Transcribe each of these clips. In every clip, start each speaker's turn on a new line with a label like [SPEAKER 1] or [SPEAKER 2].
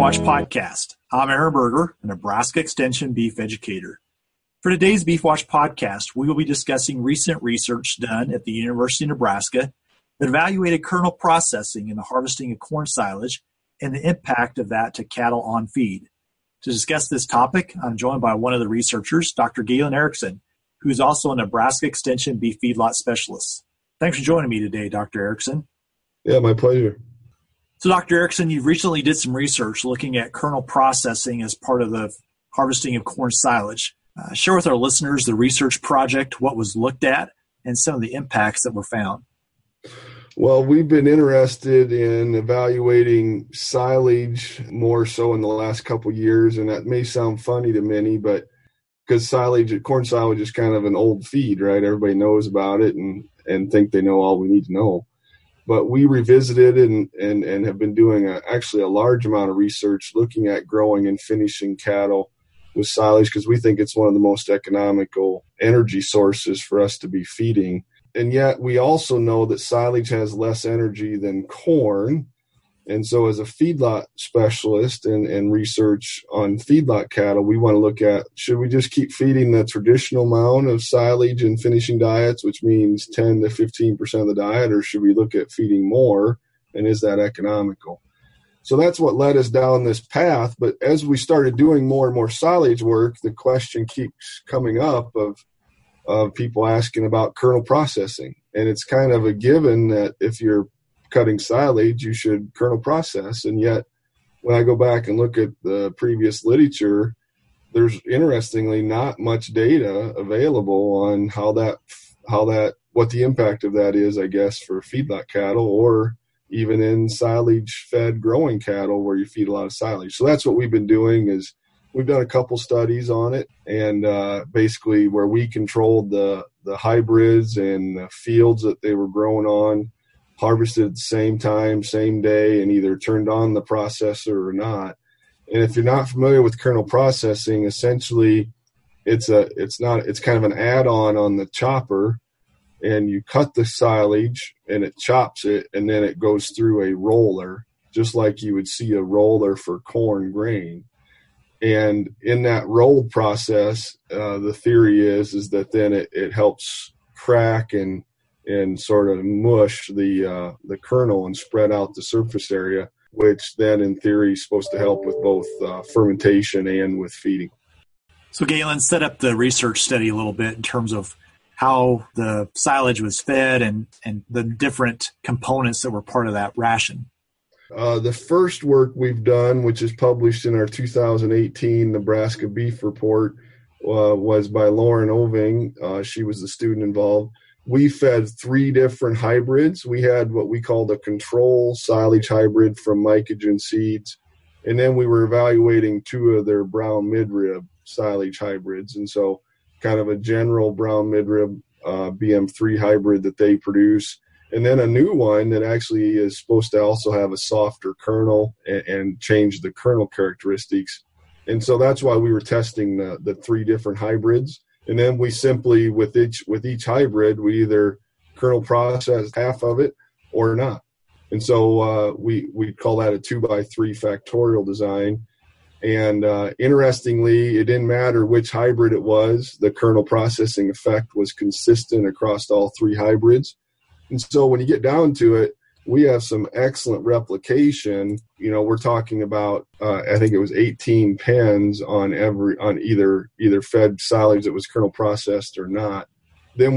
[SPEAKER 1] Watch podcast. I'm Aaron Berger, a Nebraska Extension beef educator. For today's Beef Watch podcast, we will be discussing recent research done at the University of Nebraska that evaluated kernel processing in the harvesting of corn silage and the impact of that to cattle on feed. To discuss this topic, I'm joined by one of the researchers, Dr. Galen Erickson, who is also a Nebraska Extension beef feedlot specialist. Thanks for joining me today, Dr. Erickson.
[SPEAKER 2] Yeah, my pleasure.
[SPEAKER 1] So, Dr. Erickson, you recently did some research looking at kernel processing as part of the harvesting of corn silage. Share with our listeners the research project, what was looked at, and some of the impacts that were found.
[SPEAKER 2] Well, we've been interested in evaluating silage more so in the last couple of years, and that may sound funny to many, but because corn silage is kind of an old feed, right? Everybody knows about it and think they know all we need to know. But we revisited and have been doing actually a large amount of research looking at growing and finishing cattle with silage because we think it's one of the most economical energy sources for us to be feeding. And yet we also know that silage has less energy than corn. And so as a feedlot specialist and research on feedlot cattle, we want to look at, should we just keep feeding the traditional amount of silage in finishing diets, which means 10 to 15% of the diet, or should we look at feeding more, and is that economical? So that's what led us down this path. But as we started doing more and more silage work, the question keeps coming up of people asking about kernel processing. And it's kind of a given that if you're cutting silage, you should kernel process. And yet, when I go back and look at the previous literature, there's interestingly not much data available on what the impact of that is, I guess, for feedlot cattle or even in silage-fed growing cattle where you feed a lot of silage. So that's what we've been doing is we've done a couple studies on it, and basically where we controlled the hybrids and the fields that they were growing on, harvested at the same time, same day, and either turned on the processor or not. And if you're not familiar with kernel processing, essentially it's kind of an add-on the chopper, and you cut the silage and it chops it, and then it goes through a roller, just like you would see a roller for corn grain. And in that rolled process, the theory is that then it helps crack and sort of mush the kernel and spread out the surface area, which then in theory is supposed to help with both fermentation and with feeding.
[SPEAKER 1] So Galen, set up the research study a little bit in terms of how the silage was fed and the different components that were part of that ration.
[SPEAKER 2] The first work we've done, which is published in our 2018 Nebraska Beef Report, was by Lauren Oving. She was the student involved. We fed 3 different hybrids. We had what we called a control silage hybrid from Mycogen Seeds, and then we were evaluating 2 of their brown midrib silage hybrids. And so kind of a general brown midrib BM3 hybrid that they produce, and then a new one that actually is supposed to also have a softer kernel and change the kernel characteristics. And so that's why we were testing the 3 different hybrids. And then we simply, with each hybrid, we either kernel process half of it or not. And so we call that a 2x3 factorial design. And interestingly, it didn't matter which hybrid it was. The kernel processing effect was consistent across all 3 hybrids. And so when you get down to it, we have some excellent replication. You know, we're talking about, I think it was 18 pens on either fed silage that was kernel processed or not. Then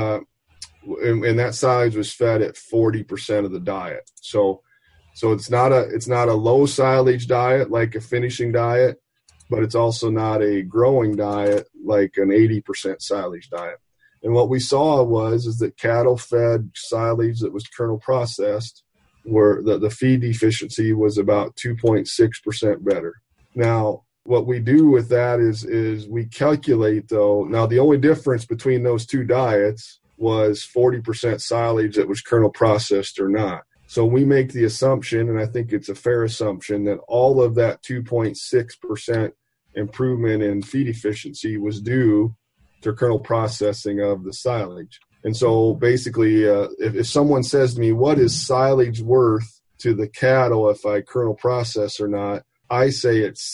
[SPEAKER 2] and that silage was fed at 40% of the diet. So it's not a low silage diet like a finishing diet, but it's also not a growing diet like an 80% silage diet. And what we saw is that cattle fed silage that was kernel processed, where the feed efficiency was about 2.6% better. Now, what we do with that is we calculate, though. Now, the only difference between those 2 diets was 40% silage that was kernel processed or not. So we make the assumption, and I think it's a fair assumption, that all of that 2.6% improvement in feed efficiency was due to kernel processing of the silage. And so basically, if someone says to me, what is silage worth to the cattle if I kernel process or not, I say it's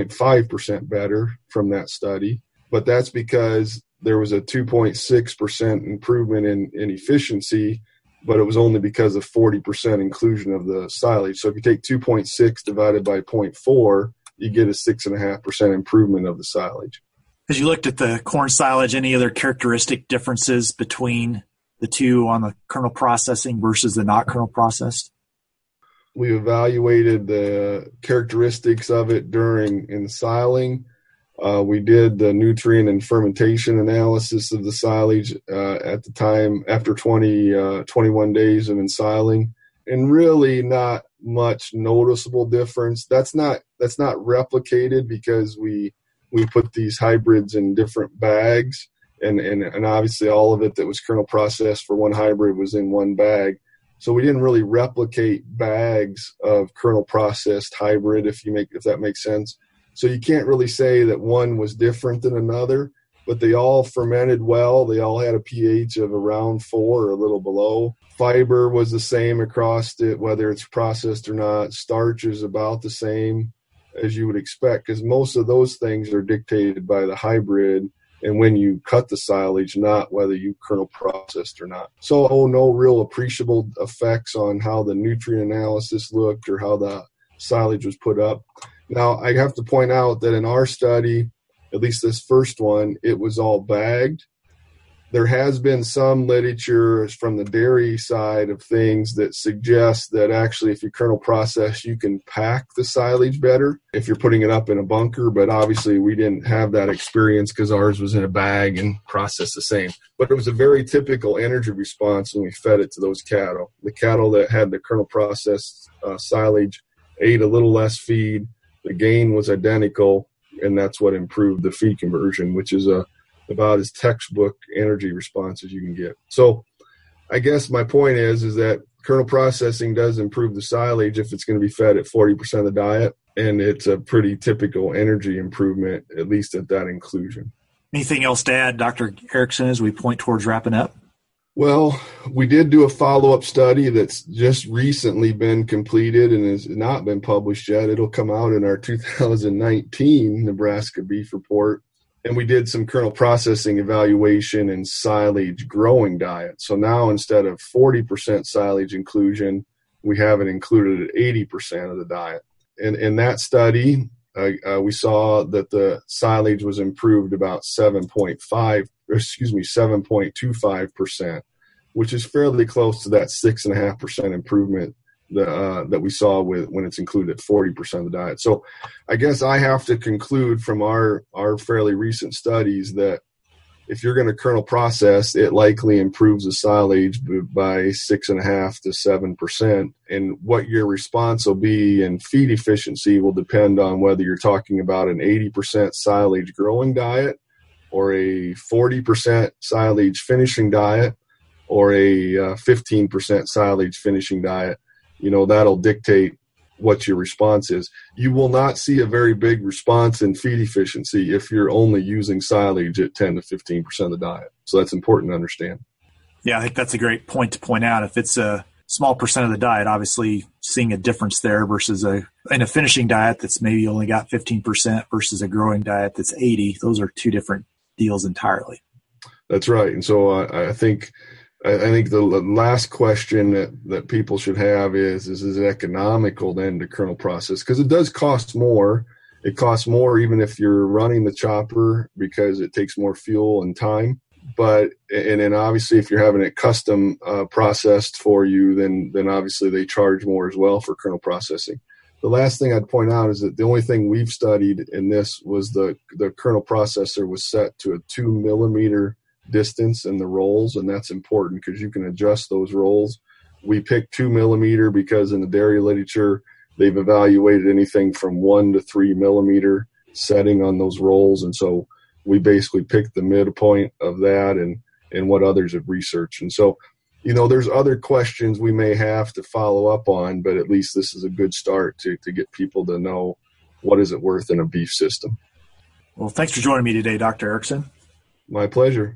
[SPEAKER 2] 6.5% better from that study, but that's because there was a 2.6% improvement in efficiency, but it was only because of 40% inclusion of the silage. So if you take 2.6 divided by 0.4, you get a 6.5% improvement of the silage.
[SPEAKER 1] As you looked at the corn silage, any other characteristic differences between the two on the kernel processing versus the not kernel processed?
[SPEAKER 2] We evaluated the characteristics of it during ensiling. We did the nutrient and fermentation analysis of the silage at the time after 21 days of ensiling, and really not much noticeable difference. That's not replicated because we put these hybrids in different bags, and obviously all of it that was kernel processed for one hybrid was in one bag. So we didn't really replicate bags of kernel processed hybrid, if that makes sense. So you can't really say that one was different than another, but they all fermented well. They all had a pH of around 4 or a little below. Fiber was the same across it, whether it's processed or not. Starch is about the same as you would expect, because most of those things are dictated by the hybrid and when you cut the silage, not whether you kernel processed or not. So no real appreciable effects on how the nutrient analysis looked or how the silage was put up. Now, I have to point out that in our study, at least this first one, it was all bagged. There has been some literature from the dairy side of things that suggests that actually if you kernel process, you can pack the silage better if you're putting it up in a bunker. But obviously we didn't have that experience because ours was in a bag and processed the same. But it was a very typical energy response when we fed it to those cattle. The cattle that had the kernel processed silage ate a little less feed. The gain was identical, and that's what improved the feed conversion, which is about as textbook energy response as you can get. So I guess my point is that kernel processing does improve the silage if it's going to be fed at 40% of the diet, and it's a pretty typical energy improvement, at least at that inclusion.
[SPEAKER 1] Anything else to add, Dr. Erickson, as we point towards wrapping up?
[SPEAKER 2] Well, we did do a follow-up study that's just recently been completed and has not been published yet. It'll come out in our 2019 Nebraska Beef Report. And we did some kernel processing evaluation and silage growing diet. So now instead of 40% silage inclusion, we have it included at 80% of the diet. And in that study, we saw that the silage was improved about 7.25%, which is fairly close to that 6.5% improvement that we saw when it's included at 40% of the diet. So I guess I have to conclude from our fairly recent studies that if you're going to kernel process, it likely improves the silage by 6.5 to 7%. And what your response will be in feed efficiency will depend on whether you're talking about an 80% silage growing diet or a 40% silage finishing diet or a 15% silage finishing diet. That'll dictate what your response is. You will not see a very big response in feed efficiency if you're only using silage at 10 to 15% of the diet. So that's important to understand.
[SPEAKER 1] Yeah, I think that's a great point to point out. If it's a small percent of the diet, obviously seeing a difference there versus in a finishing diet that's maybe only got 15% versus a growing diet that's 80, those are two different deals entirely.
[SPEAKER 2] That's right. And so I think the last question that people should have is it economical then to kernel process? Because it does cost more. It costs more even if you're running the chopper because it takes more fuel and time. And then obviously if you're having it custom processed for you, then obviously they charge more as well for kernel processing. The last thing I'd point out is that the only thing we've studied in this was the kernel processor was set to a 2 millimeter distance in the rolls, and that's important because you can adjust those rolls. We picked 2 millimeter because in the dairy literature they've evaluated anything from 1 to 3 millimeter setting on those rolls, and so we basically picked the midpoint of that and what others have researched. And so there's other questions we may have to follow up on, but at least this is a good start to get people to know what is it worth in a beef system.
[SPEAKER 1] Well, thanks for joining me today, Dr. Erickson.
[SPEAKER 2] My pleasure.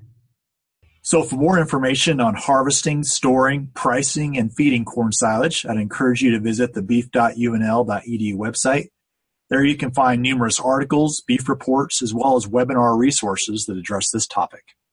[SPEAKER 1] So for more information on harvesting, storing, pricing, and feeding corn silage, I'd encourage you to visit the beef.unl.edu website. There you can find numerous articles, beef reports, as well as webinar resources that address this topic.